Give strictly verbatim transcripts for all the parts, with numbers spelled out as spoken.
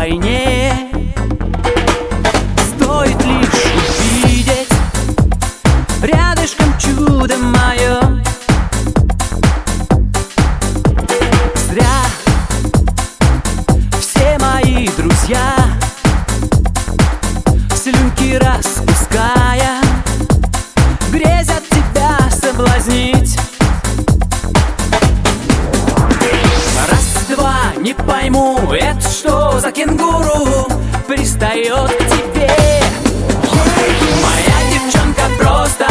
вдвойне. Стоит лишь увидеть рядышком чудо мое. Зря все мои друзья, слюнки распуская, грезят тебя соблазнить. Раз-два, не пойму, это что за кенгуру пристает к тебе? Моя девчонка просто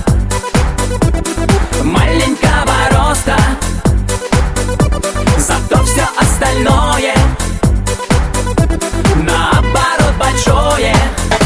маленького роста, зато все остальное наоборот большое.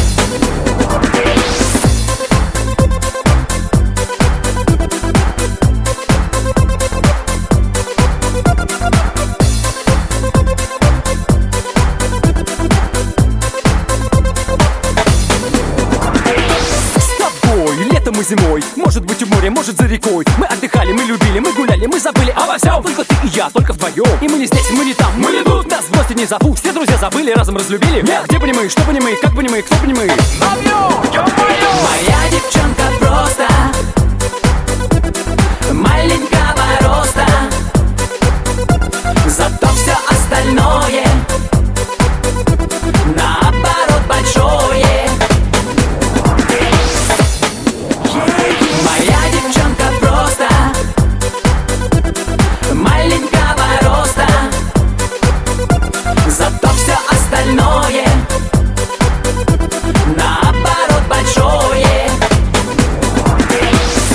Мы зимой, может быть в море, может за рекой. Мы отдыхали, мы любили, мы гуляли, мы забыли обо всем. Только ты и я, только вдвоем. И мы не здесь, мы не там, мы не тут. Нас в гости не зовут, все друзья забыли, разом разлюбили. Нет, где бы не мы, что бы не мы, как бы не мы, кто бы не мы. Моя девчонка просто маленькая